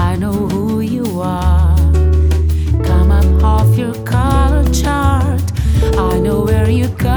I know who you are. Come up off your color chart. I know where you come